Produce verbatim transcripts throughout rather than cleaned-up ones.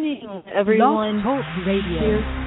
evening, everyone. Blog Talk Radio. Here.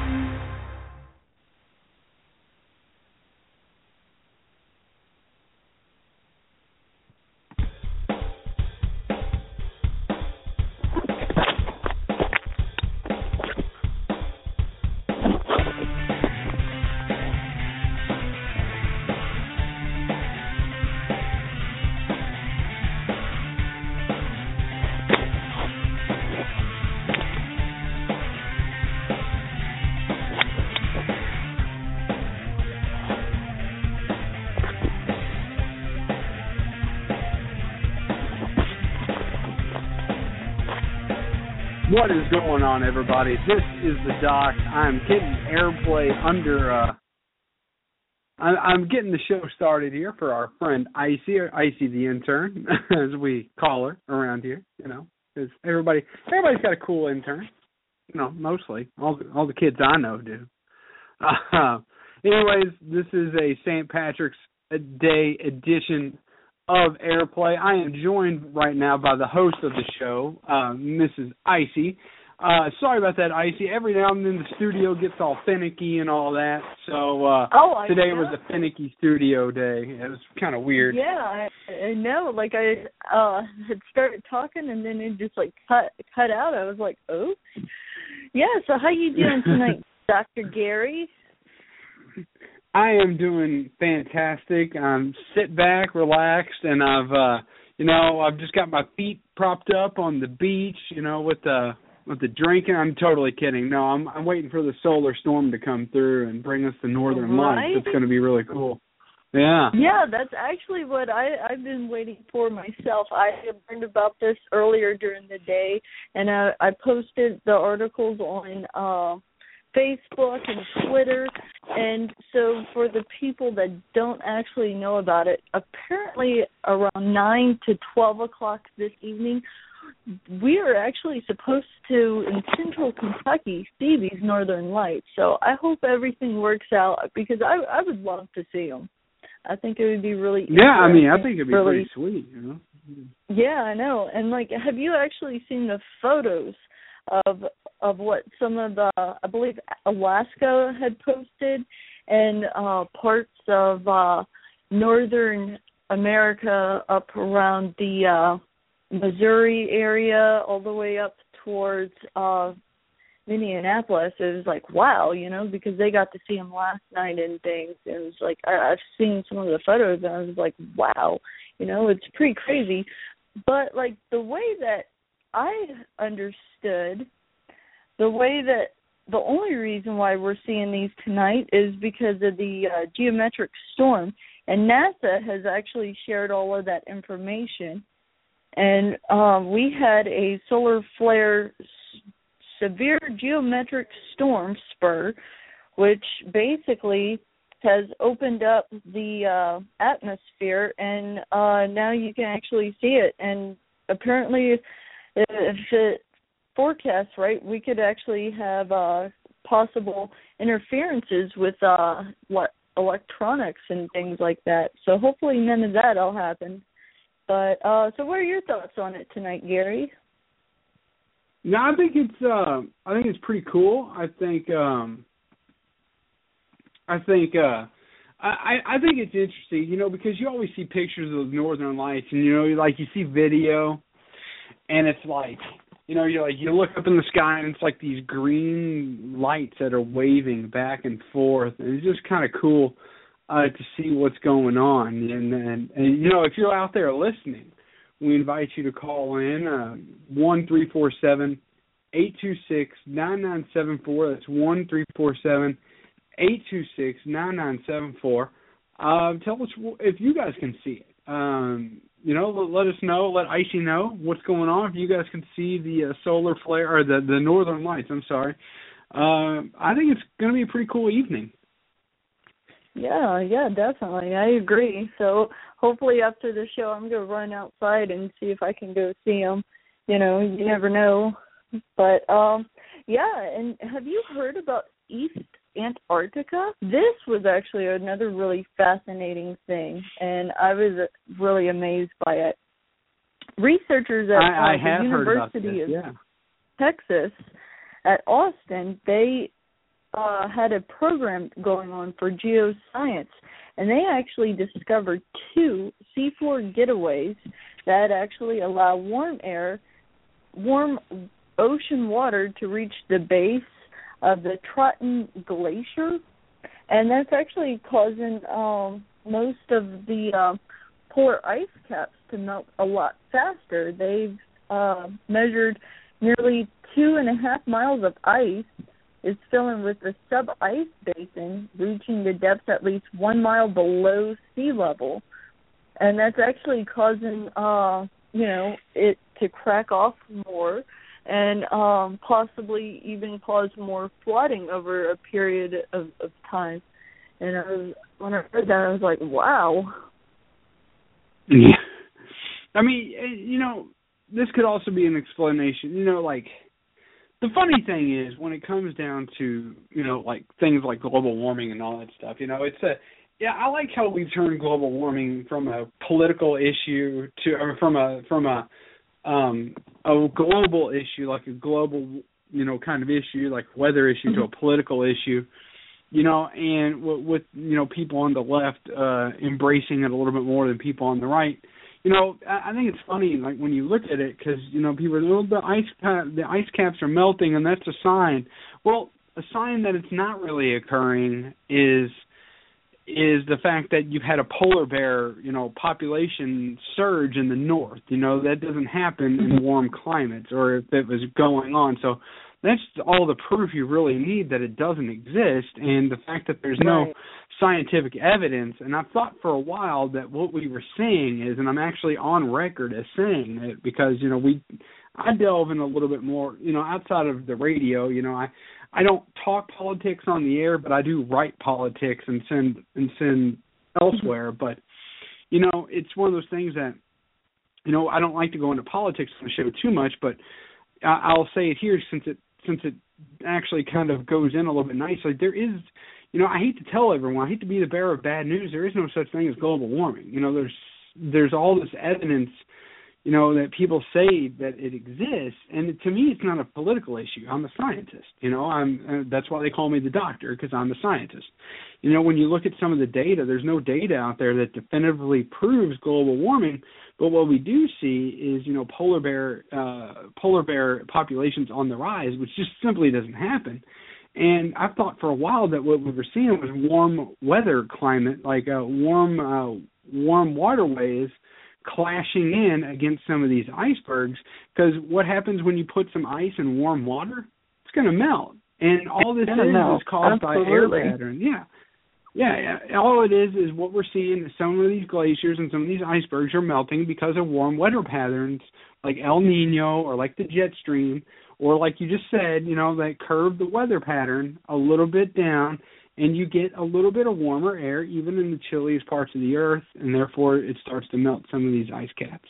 What is going on, everybody? This is the Doc. I'm getting airplay under. Uh, I'm, I'm getting the show started here for our friend Icy, or Icy the intern, as we call her around here. You know, because everybody, everybody's got a cool intern. You know, mostly all the, all the kids I know do. Uh, anyways, this is a Saint Patrick's Day edition of Airplay. I am joined right now by the host of the show, uh, Missus Icy. Uh, sorry about that, Icy. Every now and then the studio gets all finicky and all that. So uh, oh, today know. was a finicky studio day. It was kind of weird. Yeah, I, I know. Like I uh, had started talking and then it just like cut cut out. I was like, oh, yeah. So how you doing tonight, Doctor Gary? I am doing fantastic. I'm sit back, relaxed, and I've, uh, you know, I've just got my feet propped up on the beach, you know, with the with the drinking. I'm totally kidding. No, I'm I'm waiting for the solar storm to come through and bring us the northern right? lights. It's going to be really cool. Yeah. Yeah, that's actually what I, I've been waiting for myself. I learned about this earlier during the day, and I, I posted the articles on uh, Facebook and Twitter. And so for the people that don't actually know about it, apparently around nine to twelve o'clock this evening, we are actually supposed to, in central Kentucky, see these northern lights. So I hope everything works out because I, I would love to see them. I think it would be really Yeah, I mean, I think it'd be really, pretty sweet, you know. Yeah, I know. And, like, have you actually seen the photos of of what some of the, I believe Alaska had posted and uh, parts of uh, northern America up around the uh, Missouri area all the way up towards uh, Minneapolis? It was like, wow, you know, because they got to see them last night and things. It was like, I, I've seen some of the photos and I was like, wow, you know, it's pretty crazy. But, like, the way that I understood, the way that the only reason why we're seeing these tonight is because of the uh, geometric storm. And NASA has actually shared all of that information. And um, we had a solar flare severe geometric storm spur, which basically has opened up the uh, atmosphere, and uh, now you can actually see it. And apparently, if it forecasts right, we could actually have uh, possible interferences with uh, what electronics and things like that. So hopefully none of that will happen. But uh, so what are your thoughts on it tonight, Gary? No, I think it's uh, I think it's pretty cool. I think um, I think uh, I I think it's interesting, you know, because you always see pictures of the northern lights, and you know, like you see video, and it's like, you know, you like you look up in the sky, and it's like these green lights that are waving back and forth, and it's just kind of cool uh, to see what's going on, and, and and you know, if you're out there listening, we invite you to call in uh, one three four seven, eight two six, nine nine seven four. That's one three four seven, eight two six, nine nine seven four. Uh, tell us if you guys can see it. Um, you know, let, let us know. Let Icy know what's going on. If you guys can see the uh, solar flare or the, the northern lights, I'm sorry. Uh, I think it's going to be a pretty cool evening. Yeah, yeah, definitely. I agree. So hopefully after the show, I'm going to run outside and see if I can go see them. You know, you never know. But, um, yeah, and have you heard about East Antarctica? This was actually another really fascinating thing, and I was really amazed by it. Researchers at I, I uh, have the heard about University this, of yeah. Texas at Austin, they uh, had a program going on for geoscience, and they actually discovered two seafloor getaways that actually allow warm air, warm ocean water to reach the base of the Trotten Glacier, and that's actually causing um, most of the uh, polar ice caps to melt a lot faster. They've uh, measured nearly two and a half miles of ice is filling with the sub-ice basin, reaching the depths at least one mile below sea level, and that's actually causing, uh, you know, it to crack off more and um, possibly even cause more flooding over a period of, of time. And I was, when I heard that, I was like, wow. Yeah. I mean, you know, this could also be an explanation, you know, like, the funny thing is, when it comes down to, you know, like things like global warming and all that stuff, you know, it's a, yeah, I like how we've turned global warming from a political issue to, or from a, from a, um, a global issue, like a global, you know, kind of issue, like weather issue, mm-hmm. to a political issue, you know, and with, with, you know, people on the left uh, embracing it a little bit more than people on the right. You know, I think it's funny, like, when you look at it, because, you know, people are, oh, the ice cap, the ice caps are melting, and that's a sign. Well, a sign that it's not really occurring is is the fact that you've had a polar bear, you know, population surge in the north. You know, that doesn't happen in warm climates, or if it was going on. So that's all the proof you really need that it doesn't exist, and the fact that there's no right. scientific evidence. And I've thought for a while that what we were seeing is, and I'm actually on record as saying it, because, you know, we, I delve in a little bit more, you know, outside of the radio. You know, I, I don't talk politics on the air, but I do write politics and send and send elsewhere. But, you know, it's one of those things that, you know, I don't like to go into politics on the show too much, but I'll say it here since it since it actually kind of goes in a little bit nicely. There is, you know, I hate to tell everyone, I hate to be the bearer of bad news. There is no such thing as global warming. You know, there's there's all this evidence, you know, that people say that it exists, and to me, it's not a political issue. I'm a scientist. You know, I'm uh, that's why they call me the doctor, because I'm a scientist. You know, when you look at some of the data, there's no data out there that definitively proves global warming. But what we do see is, you know, polar bear uh, polar bear populations on the rise, which just simply doesn't happen. And I thought for a while that what we were seeing was warm weather climate, like uh, warm uh, warm waterways clashing in against some of these icebergs. Because what happens when you put some ice in warm water? It's going to melt. And all this is, is caused Absolutely. by air pattern. Yeah. Yeah, yeah, all it is is what we're seeing is some of these glaciers and some of these icebergs are melting because of warm weather patterns like El Nino or like the jet stream, or like you just said, you know, that curve the weather pattern a little bit down, and you get a little bit of warmer air even in the chilliest parts of the earth, and therefore it starts to melt some of these ice caps.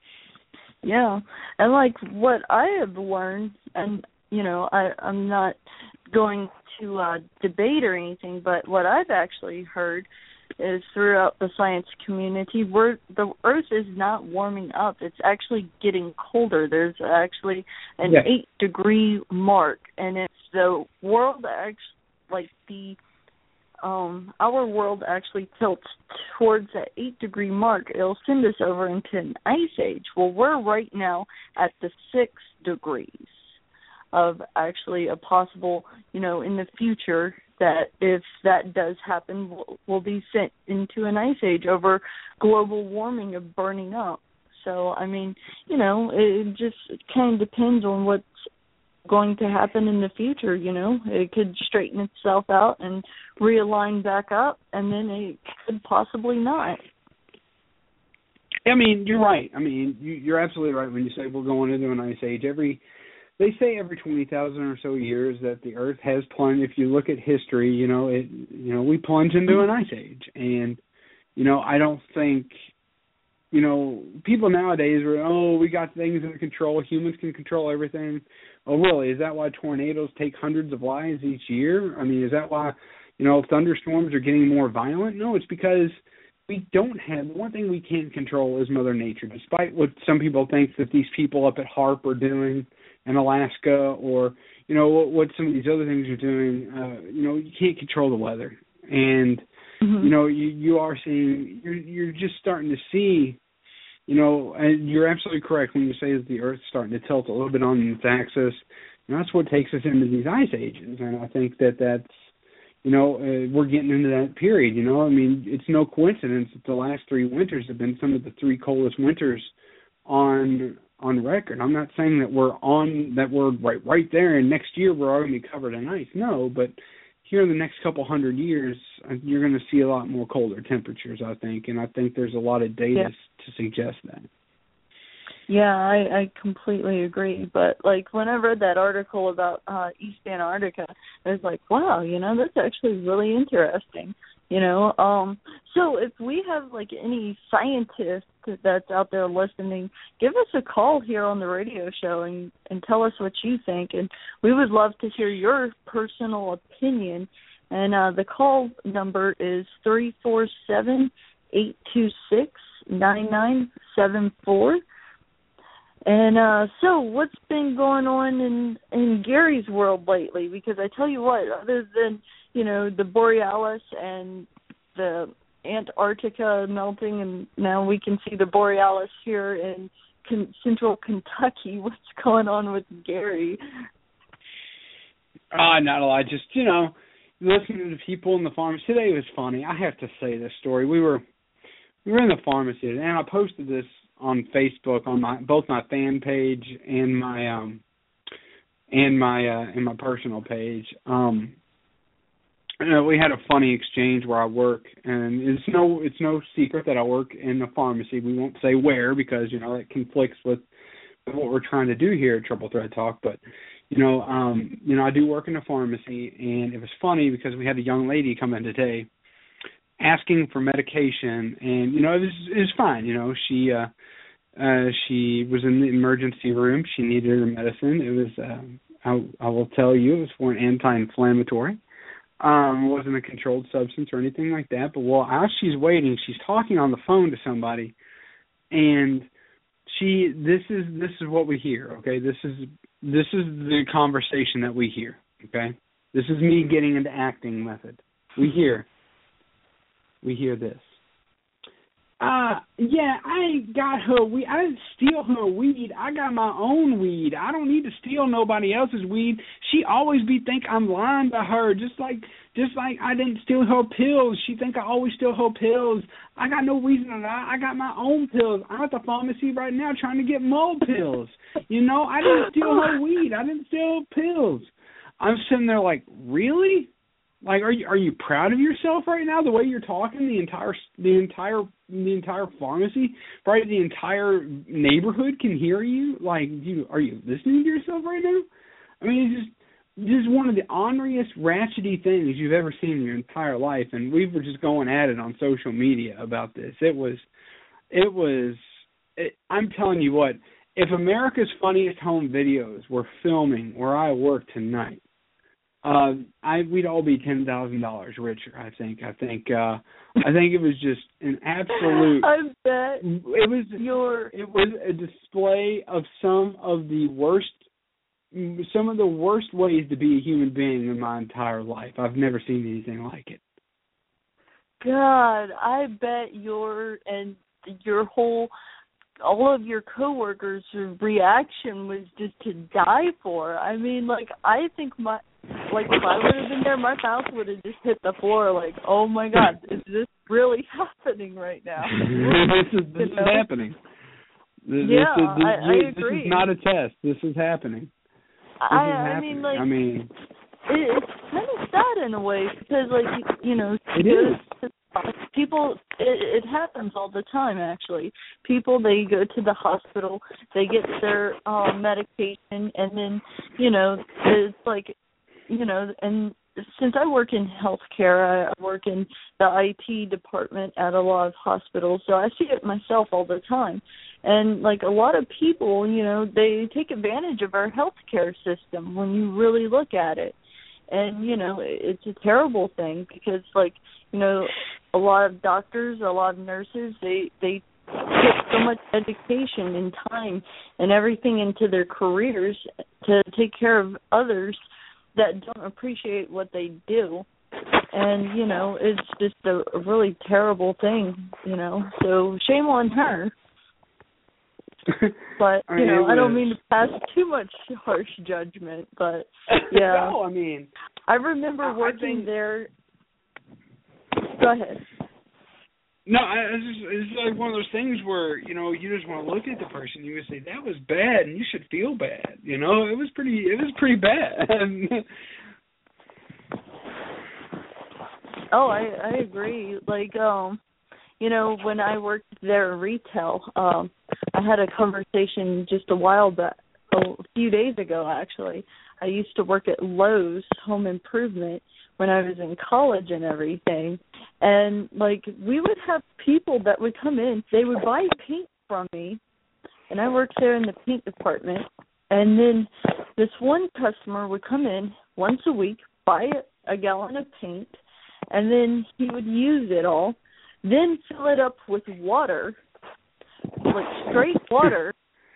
Yeah, and like what I have learned, and, you know, I, I'm not going to uh, debate or anything, but what I've actually heard is throughout the science community, where the Earth is not warming up; it's actually getting colder. There's actually an yes. eight degree mark, and it's the world actually, like the um, our world actually tilts towards that eight degree mark. It'll send us over into an ice age. Well, we're right now at the six degrees. Of actually a possible, you know, in the future that if that does happen, we'll, we'll be sent into an ice age over global warming of burning up. So, I mean, you know, it just it kind of depends on what's going to happen in the future, you know. It could straighten itself out and realign back up, and then it could possibly not. I mean, you're right. I mean, you, you're absolutely right when you say we're going into an ice age. Every They say every twenty thousand or so years that the Earth has plunged. If you look at history, you know, it, you know, we plunge into an ice age. And, you know, I don't think, you know, people nowadays are, oh, we got things under control. Humans can control everything. Oh, really? Is that why tornadoes take hundreds of lives each year? I mean, is that why, you know, thunderstorms are getting more violent? No, it's because we don't have, one thing we can't control is Mother Nature, despite what some people think that these people up at HAARP are doing. in Alaska, or you know what, what some of these other things are doing. Uh, you know, you can't control the weather, and mm-hmm. you know you you are seeing you're you're just starting to see. You know, and you're absolutely correct when you say that the Earth's starting to tilt a little bit on its axis. And that's what takes us into these ice ages. And I think that that's, you know, uh, we're getting into that period, you know. I mean, it's no coincidence that the last three winters have been some of the three coldest winters on on record. I'm not saying that we're on, that we're right, right there, and next year we're all going to be covered in ice. No, but here in the next couple hundred years, you're going to see a lot more colder temperatures, I think, and I think there's a lot of data yeah. to suggest that. Yeah, I, I completely agree. But, like, when I read that article about uh, East Antarctica, I was like, wow, you know, that's actually really interesting, you know. Um, so if we have, like, any scientists that's out there listening, give us a call here on the radio show and, and tell us what you think. And we would love to hear your personal opinion. And uh, the call number is three four seven, eight two six, nine nine seven four. And uh, so what's been going on in, in Gary's world lately? Because I tell you what, other than, you know, the Borealis and the Antarctica melting, and now we can see the Borealis here in con- central Kentucky, what's going on with Gary? Uh, not a lot. Just, you know, listening to the people in the pharmacy. Today was funny. I have to say this story. We were we were in the pharmacy, and I posted this on Facebook on my both my fan page and my um and my uh, and my personal page. Um, you know, we had a funny exchange where I work, and it's no it's no secret that I work in a pharmacy. We won't say where because you know it conflicts with what we're trying to do here at Triple Threat Talk. But you know, um, you know, I do work in a pharmacy, and it was funny because we had a young lady come in today asking for medication, and you know it was it was fine. You know, she uh, uh, she was in the emergency room. She needed her medicine. It was uh, I, I will tell you, it was for an anti-inflammatory. Um, it wasn't a controlled substance or anything like that. But while as she's waiting, she's talking on the phone to somebody, and she this is this is what we hear. Okay, this is this is the conversation that we hear. Okay, this is me getting into acting method. We hear. We hear this. Uh, yeah, I got her weed. I didn't steal her weed. I got my own weed. I don't need to steal nobody else's weed. She always be think I'm lying to her, just like just like I didn't steal her pills. She think I always steal her pills. I got no reason to lie. I got my own pills. I'm at the pharmacy right now trying to get more pills. You know, I didn't steal her weed. I didn't steal her pills. I'm sitting there like, really? Like, are you are you proud of yourself right now? The way you're talking, the entire the entire the entire pharmacy, probably the entire neighborhood can hear you. Like, you are you listening to yourself right now? I mean, it's just this is one of the orneriest, ratchety things you've ever seen in your entire life. And we were just going at it on social media about this. It was, it was. It, I'm telling you what. If America's Funniest Home Videos were filming where I work tonight, Uh, I we'd all be ten thousand dollars richer. I think. I think. Uh, I think it was just an absolute. I bet it was. Your it was a display of some of the worst, some of the worst ways to be a human being in my entire life. I've never seen anything like it. God, I bet your and your whole. all of your coworkers' reaction was just to die for. I mean, like, I think my, like, if I would have been there, my mouth would have just hit the floor, like, oh my God, is this really happening right now? this is, this is happening. This, yeah, this, this, I, I this agree. is not a test. This is happening. This I, is I happening. mean, like, I mean, it, it's kind of sad in a way because, like, you know, it is. People, it, it happens all the time, actually. People, they go to the hospital, they get their um, medication, and then, you know, it's like, you know, and since I work in healthcare, I work in the I T department at a lot of hospitals, so I see it myself all the time. And, like, a lot of people, you know, they take advantage of our healthcare system when you really look at it. And, you know, it's a terrible thing because, like, you know, a lot of doctors, a lot of nurses, they, they put so much education and time and everything into their careers to take care of others that don't appreciate what they do. And, you know, it's just a, a really terrible thing, you know. So shame on her. But, I you mean, know, I don't was... mean to pass too much harsh judgment, but, yeah. No, I mean... I remember I, working I think... there. Go ahead. No, I, it's, just, it's like one of those things where, you know, you just want to look at the person, you would say, that was bad, and you should feel bad, you know? It was pretty, it was pretty bad. Oh, I, I agree. Like, um, you know, when I worked there in retail, um, I had a conversation just a while back, a few days ago, actually. I used to work at Lowe's Home Improvement when I was in college and everything. And, like, we would have people that would come in. They would buy paint from me, and I worked there in the paint department. And then this one customer would come in once a week, buy a gallon of paint, and then he would use it all, then fill it up with water, like straight water,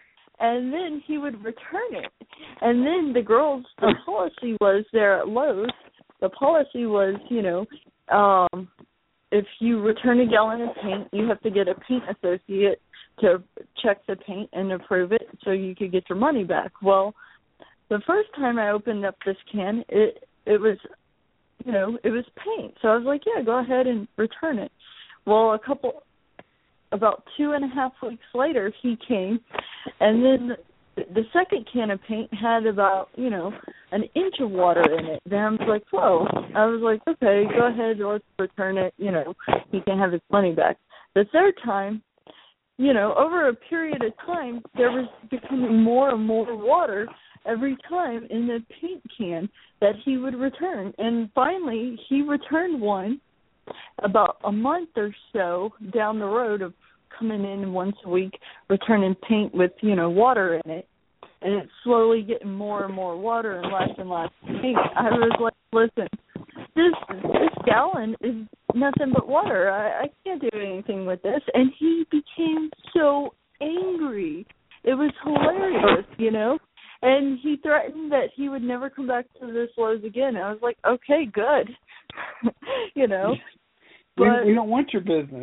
and then he would return it. And then the girls, the policy was there at Lowe's, the policy was, you know, um, if you return a gallon of paint, you have to get a paint associate to check the paint and approve it so you could get your money back. Well, the first time I opened up this can, it it was, you know, it was paint. So I was like, yeah, go ahead and return it. Well, a couple, about two and a half weeks later, he came, and then the second can of paint had about, you know, an inch of water in it. Then I was like, whoa. I was like, okay, go ahead, let's return it. You know, he can have his money back. The third time, you know, over a period of time, there was becoming more and more water every time in the paint can that he would return. And finally, he returned one about a month or so down the road of coming in once a week, returning paint with, you know, water in it. And it's slowly getting more and more water and less and less paint. I was like, listen, this this gallon is nothing but water. I, I can't do anything with this. And he became so angry. It was hilarious, you know. And he threatened that he would never come back to this Lowe's again. I was like, okay, good. you know. We, but, we don't want your business.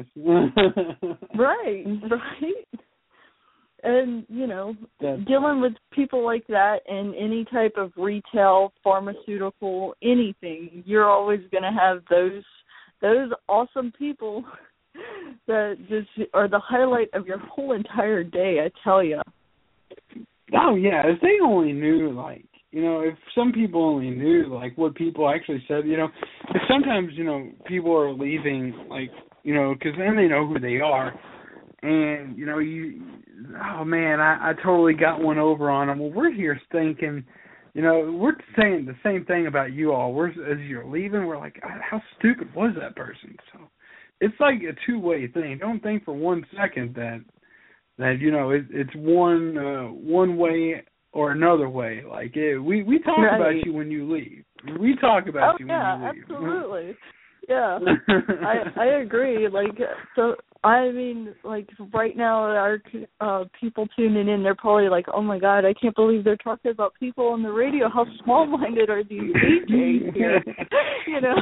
right, right. And, you know, That's... dealing with people like that in any type of retail, pharmaceutical, anything, you're always going to have those those awesome people that just are the highlight of your whole entire day, I tell you. Oh, yeah, if they only knew, like, you know, if some people only knew, like, what people actually said, you know, if sometimes, you know, people are leaving, like, you know, because then they know who they are. And, you know, you, oh, man, I, I totally got one over on them. Well, we're here thinking, you know, we're saying the same thing about you all. We're, as you're leaving, we're like, how stupid was that person? So it's like a two-way thing. Don't think for one second that, that you know, it, it's one uh, one way or another way. Like, it, we, we talk right. about you when you leave. We talk about oh, you yeah, when you leave. Absolutely. Yeah, I I agree. Like, so, I mean, like, right now, our uh, people tuning in, they're probably like, oh, my God, I can't believe they're talking about people on the radio. How small-minded are these D Js here? you know?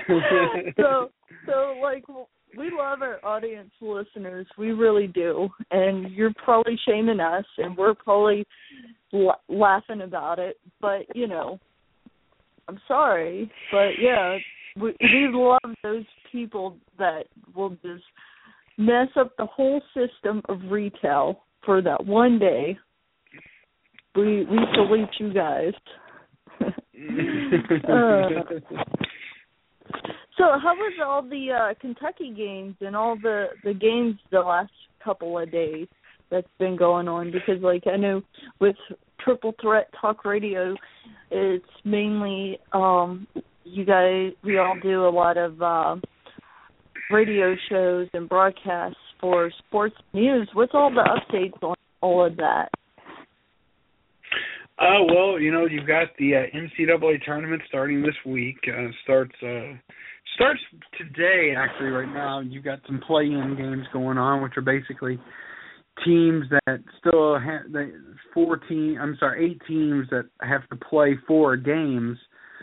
so, so, like, we love our audience listeners. We really do. And you're probably shaming us, and we're probably la- laughing about it. But, you know, I'm sorry. But, yeah, we, we love those people that will just mess up the whole system of retail for that one day. We we salute you guys. uh, so how was all the uh, Kentucky games and all the, the games the last couple of days that's been going on? Because, like, I know with Triple Threat Talk Radio, it's mainly um, you guys, we all do a lot of uh, radio shows and broadcasts for sports news. What's all the updates on all of that? Uh, well, you know, you've got the uh, N C double A tournament starting this week. Uh, starts uh, starts today, actually, right now. You've got some play-in games going on, which are basically teams that still have, they, four team, I'm sorry, eight teams that have to play four games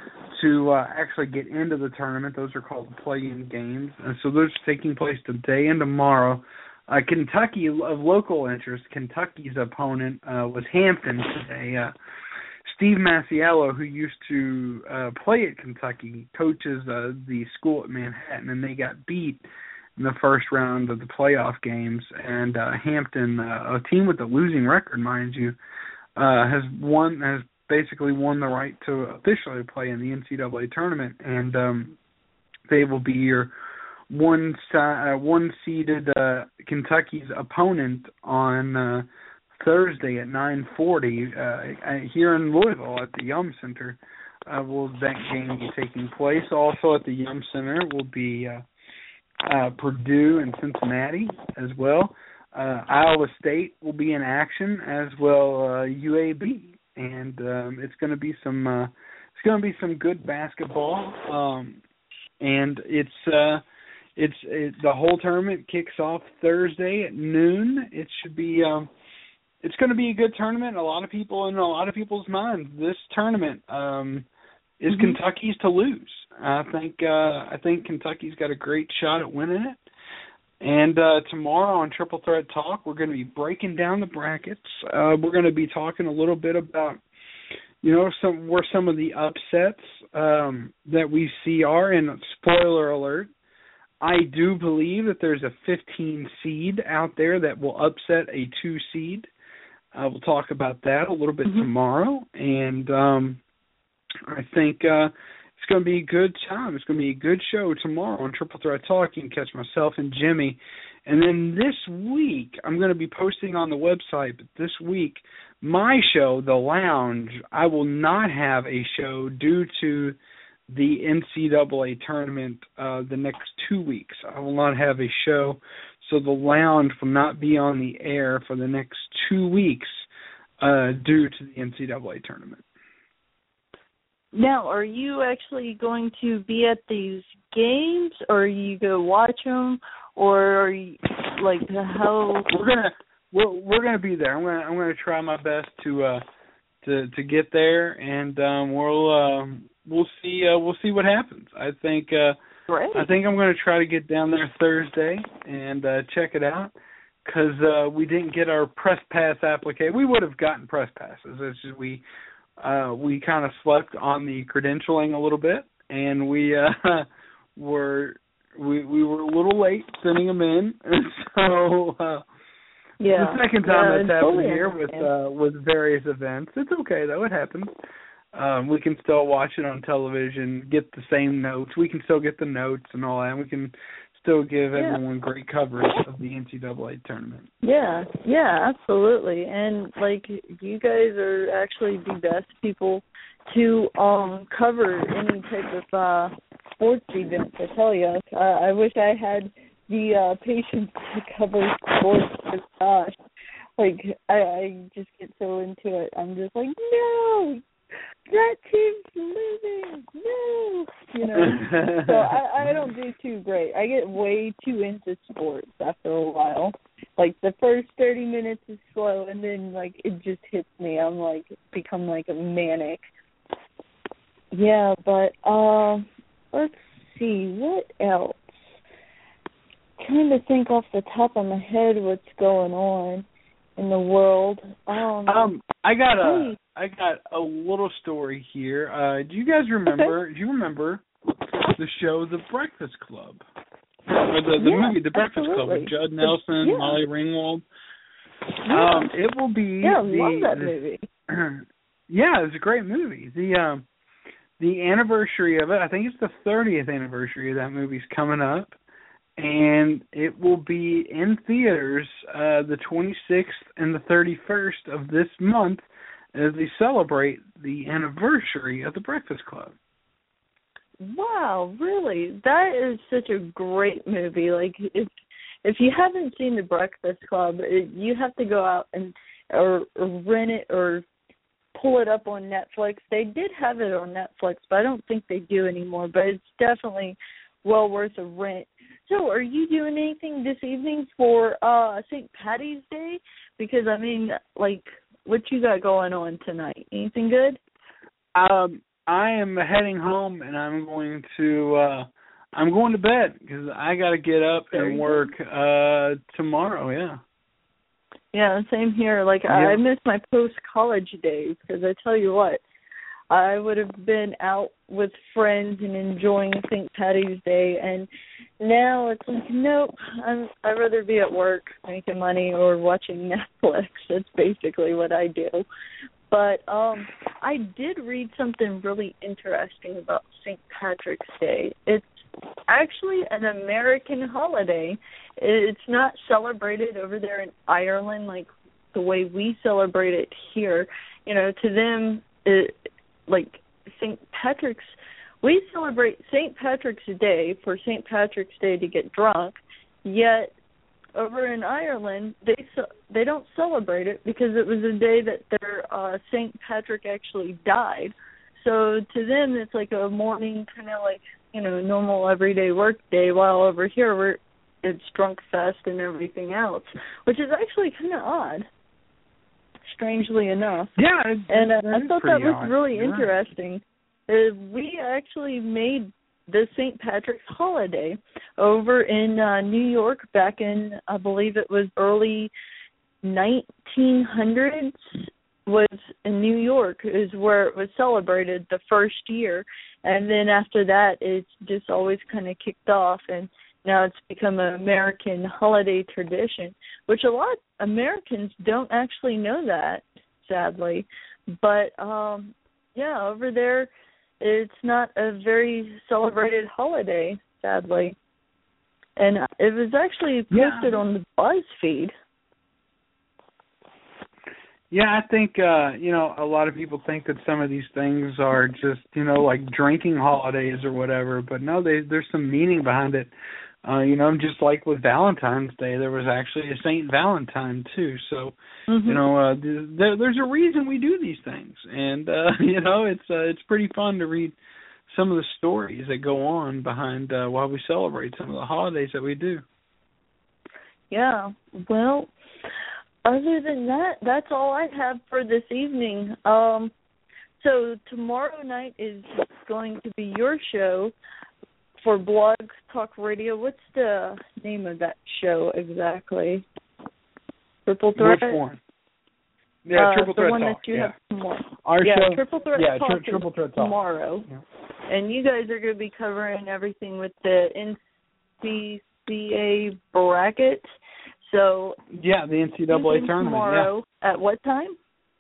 to uh, actually get into the tournament. Those are called play-in games. And so those are taking place today and tomorrow. Uh, Kentucky, of local interest, Kentucky's opponent uh, was Hampton today. Uh, Steve Masiello, who used to uh, play at Kentucky, coaches uh, the school at Manhattan, and they got beat in the first round of the playoff games. And uh, Hampton, uh, a team with a losing record, mind you, uh, has won, has basically won the right to officially play in the N C double A tournament, and um, they will be your one uh, one seeded uh, Kentucky's opponent on uh, Thursday at nine forty uh, here in Louisville at the Yum Center. Uh, will that game be taking place? Also at the Yum Center will be uh, uh, Purdue and Cincinnati as well. Uh, Iowa State will be in action, as well uh, U A B, and um, it's going to be some uh, it's going to be some good basketball, um, and it's uh, it's it, the whole tournament kicks off Thursday at noon. It should be um, it's going to be a good tournament. A lot of people in a lot of people's minds, this tournament um, is mm-hmm. Kentucky's to lose. I think uh, I think Kentucky's got a great shot at winning it. And uh, tomorrow on Triple Threat Talk, we're going to be breaking down the brackets. Uh, we're going to be talking a little bit about, you know, some where some of the upsets um, that we see are. And spoiler alert, I do believe that there's a fifteen seed out there that will upset a two seed. Uh, we'll talk about that a little bit mm-hmm. tomorrow. And um, I think uh, it's going to be a good time. It's going to be a good show tomorrow on Triple Threat Talk. You can catch myself and Jimmy. And then this week, I'm going to be posting on the website, but this week, my show, The Lounge, I will not have a show due to the N C double A tournament uh, the next two weeks. I will not have a show, so The Lounge will not be on the air for the next two weeks uh, due to the N C double A tournament. Now, are you actually going to be at these games, or are you go watch them, or are you like how? We're gonna we're we're gonna be there. I'm gonna I'm gonna try my best to uh to to get there, and um, we'll um, we'll see uh, we'll see what happens. I think uh, Great. I think I'm gonna try to get down there Thursday and uh, check it out, because uh, we didn't get our press pass application. We would have gotten press passes. It's just we. Uh, we kind of slept on the credentialing a little bit, and we uh, were we we were a little late sending them in. So uh, yeah, the second time yeah, that's happened totally here with uh, with various events. It's okay though; it happens. Um, we can still watch it on television, get the same notes. We can still get the notes and all that. We can still give yeah. everyone great coverage of the N C double A tournament. Yeah, yeah, absolutely. And like you guys are actually the best people to um cover any type of uh sports event. I tell you, uh, I wish I had the uh, patience to cover sports. But gosh, like I, I just get so into it. I'm just like, no, that team's losing, no, you know. So I, I don't do too great. I get way too into sports after a while. Like the first thirty minutes is slow, and then like it just hits me. I'm like become like a manic. Yeah, but uh, let's see what else. Trying to think off the top of my head what's going on in the world. Um, um I got a hey. I got a little story here. Uh, do you guys remember? Do you remember the show The Breakfast Club, or the, the yeah, movie The Breakfast absolutely. Club with Judd Nelson, yeah. Molly Ringwald? Yeah. Um, it will be. Yeah, I the, love that the, movie. Yeah, it's a great movie. The um, the anniversary of it, I think it's the thirtieth anniversary of that movie's coming up, and it will be in theaters uh, the twenty-sixth and the thirty-first of this month, as they celebrate the anniversary of The Breakfast Club. Wow, really? That is such a great movie. Like, if if you haven't seen The Breakfast Club, it, you have to go out and or, or rent it or pull it up on Netflix. They did have it on Netflix, but I don't think they do anymore. But it's definitely well worth of rent. So are you doing anything this evening for uh Saint Patty's Day? Because, I mean, like, what you got going on tonight? Anything good? Um, I am heading home, and I'm going to uh, I'm going to bed because I got to get up there and work uh, tomorrow. Yeah. Yeah, same here. Like, yeah. I miss my post-college days because I tell you what, I would have been out with friends and enjoying Saint Patty's Day, and now it's like, nope, I'm, I'd rather be at work making money or watching Netflix. That's basically what I do. But um, I did read something really interesting about Saint Patrick's Day. It's actually an American holiday. It's not celebrated over there in Ireland like the way we celebrate it here. You know, to them, it, like Saint Patrick's, we celebrate Saint Patrick's Day for Saint Patrick's Day to get drunk, yet over in Ireland, they they don't celebrate it because it was a day that their uh, Saint Patrick actually died. So to them, it's like a morning kind of like, you know, normal everyday work day, while over here we're, it's drunk fest and everything else, which is actually kind of odd, strangely enough. Yeah, it's, and uh, it's I thought that was odd. really You're interesting. Right. Uh, we actually made the Saint Patrick's holiday over in uh, New York back in, I believe it was early nineteen hundreds, was in New York is where it was celebrated the first year. And then after that, it's just always kind of kicked off, and now it's become an American holiday tradition, which a lot of Americans don't actually know that, sadly. But, um, yeah, over there, it's not a very celebrated holiday, sadly. And it was actually posted yeah. on the BuzzFeed. Yeah, I think, uh, you know, a lot of people think that some of these things are just, you know, like drinking holidays or whatever. But no, they, there's some meaning behind it. Uh, you know, just like with Valentine's Day, there was actually a Saint Valentine, too. So, mm-hmm. you know, uh, there, there's a reason we do these things. And, uh, you know, it's uh, it's pretty fun to read some of the stories that go on behind uh, why we celebrate some of the holidays that we do. Yeah, well, other than that, that's all I have for this evening. Um, so tomorrow night is going to be your show for Blog Talk Radio. What's the name of that show exactly? Triple Threat? Which one? Yeah, uh, Triple Threat the one Talk. that you yeah. have tomorrow. Our yeah, show, Triple Threat yeah, Talk tri- Triple Threat Talk tomorrow. Yeah. And you guys are going to be covering everything with the N C C A bracket. So yeah, the N C double A tournament. Tomorrow yeah. at what time?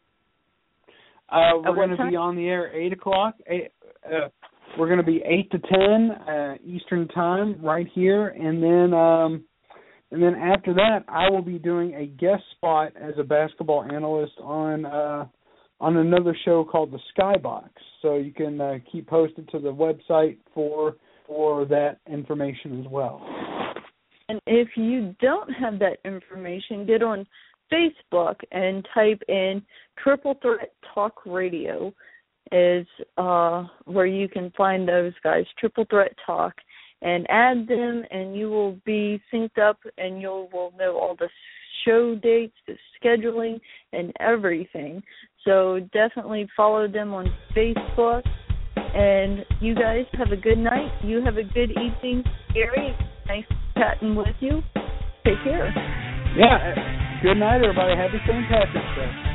Uh, we're going to be on the air eight o'clock. Eight, uh, we're going to be eight to ten uh, Eastern time right here, and then um, and then after that, I will be doing a guest spot as a basketball analyst on uh, on another show called the Skybox. So you can uh, keep posted to the website for for that information as well. And if you don't have that information, get on Facebook and type in Triple Threat Talk Radio is uh, where you can find those guys, Triple Threat Talk, and add them, and you will be synced up, and you will know all the show dates, the scheduling, and everything. So definitely follow them on Facebook. And you guys have a good night. You have a good evening, Gary. Nice chatting with you. Take care. Yeah. Good night, everybody. Happy Saint Patrick's Day.